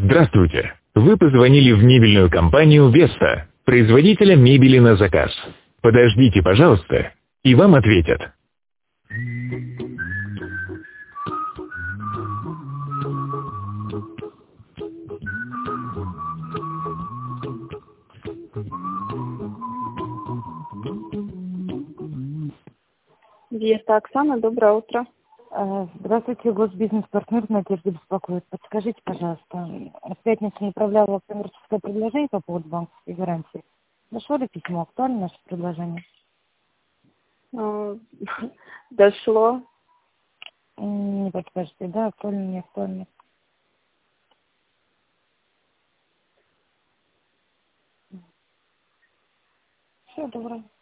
Здравствуйте. Вы позвонили в мебельную компанию «Веста», производителя мебели на заказ. Подождите, пожалуйста, и вам ответят. Веста, Оксана, доброе утро. Здравствуйте, госбизнес-партнер Надежда беспокоит. Подскажите, пожалуйста, в пятницу направляла коммерческое предложение по поводу банковской гарантии. Дошло ли письмо? Актуально наше предложение? Дошло. Не подскажете, да? Актуально, не актуально? Все, доброе.